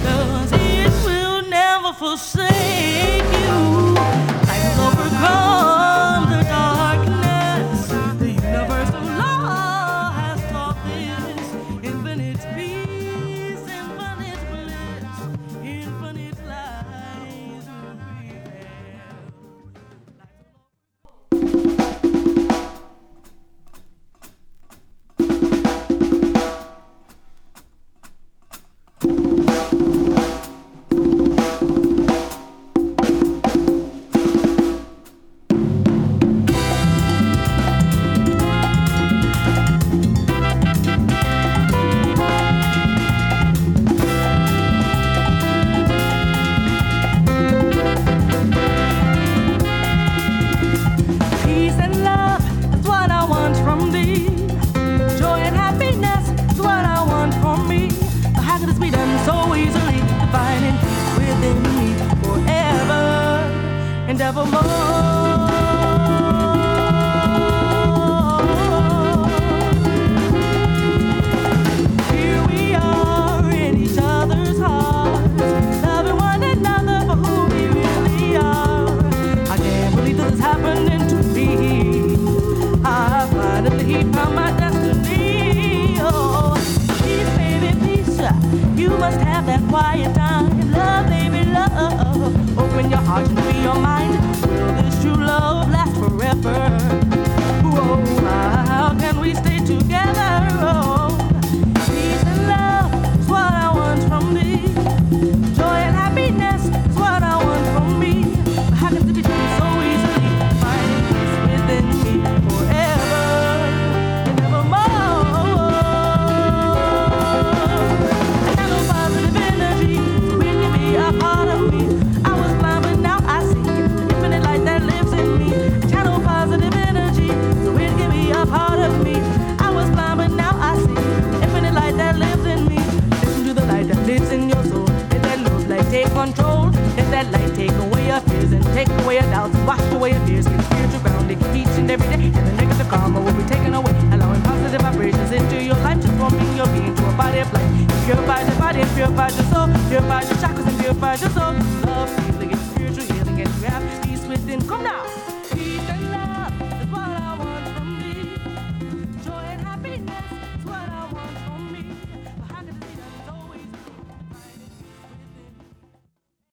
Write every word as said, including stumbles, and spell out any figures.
'cause it will never forsake you. Light will overcome the darkness. The universal law has taught this. Infinite peace, infinite bliss, infinite lies will prevail. Peace and love is what I want from thee. Joy and happiness is what I want from me. How could this be done so easily? Finding peace within me forever and evermore. Here we are in each other's hearts, loving one another for who we really are. I can't believe this is happening to me. I finally found my destiny. Oh, peace, baby, peace. You must have that quiet time. Love, baby, love. Open your heart and free your mind. Will this true love last forever? Whoa, how can we stay together? Oh, peace and love is what I want from thee. Joy and happiness is what I want from me. But how can it be done so easily? Finding peace within me forever and evermore. I got no positive energy, so it can be a part of me. I was blind, but now I see the infinite light that lives in me. Channel positive energy, so it can be a part of me. I was blind, but now I see the infinite light that lives in me. Listen to the light that lives in your soul. Let that love light take control. Let that light take away your fears and take away your doubts and wash away your fears. Get spiritual grounding each and every day, and the negative karma will be taken away. Allowing positive vibrations into your life, transforming your being to a body of light. It purifies your body, it purifies your soul, purifies your chakras and purifies your soul. Love, healing, and spiritual healing, and you have peace within. Come now.